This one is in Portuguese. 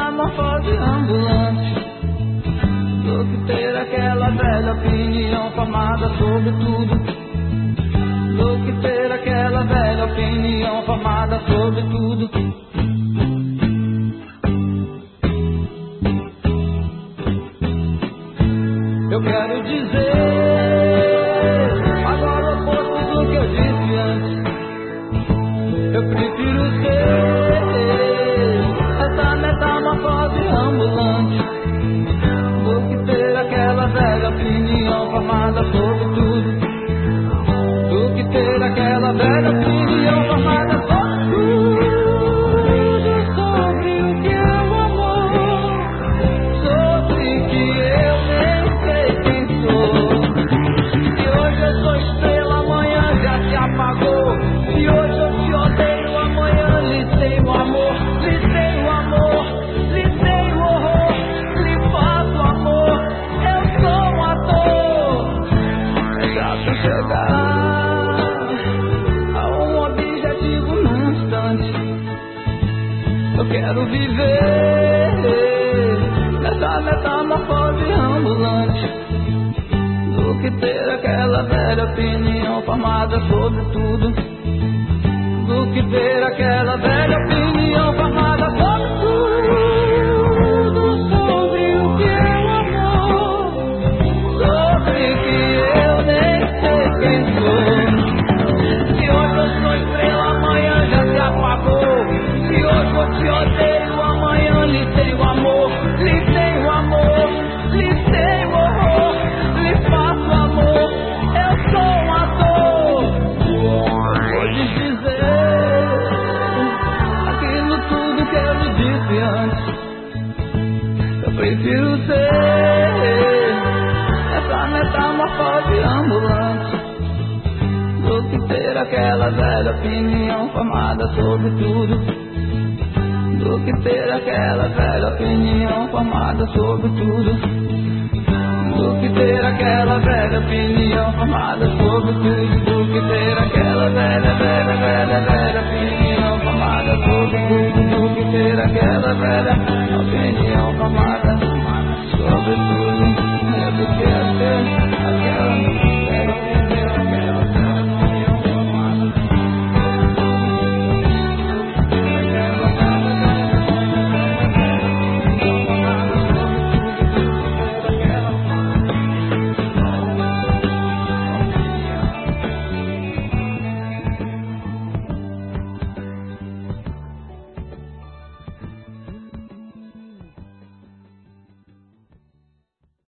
metamorfose ambulante do que ter aquela velha opinião formada sobre tudo, do que ter aquela velha opinião formada sobre tudo. Eu quero dizer agora o oposto do que eu disse antes. Eu prefiro ser essa metamorfose ambulante do que ter aquela velha opinião formada sobre tudo, do que ter aquela velha opinião formada sobre tudo, sobre o que é o amor, sobre que eu nem sei quem sou. Se hoje eu sou estrela, amanhã já se apagou. Se hoje eu te odeio, amanhã lhe tenho amor, lhe tenho amor, lhe tenho horror, lhe faço amor. Eu sou um ator. É chato chegar a um objetivo num instante. Eu quero viver nessa metamorfose ambulante do que ter aquela velha opinião formada sobre tudo, do que ter aquela velha opinião formada sobre tudo, sobre o que é o amor, sobre que eu nem sei quem sou. Se hoje eu sou estrela, amanhã já se apagou. Se hoje eu te odeio, amanhã lhe tenho amor, lhe tenho amor, lhe tenho horror, lhe faço amor. Eu sou um ator. Vou lhe dizer aquilo tudo que eu lhe disse antes. Eu prefiro ser essa metamorfose ambulante do que ter aquela velha opinião formada sobre tudo, do que ter aquela velha opinião formada sobre tudo, do que ter aquela velha opinião formada sobre tudo, do que ter aquela velha opinião formada sobre tudo, do que ter aquela velha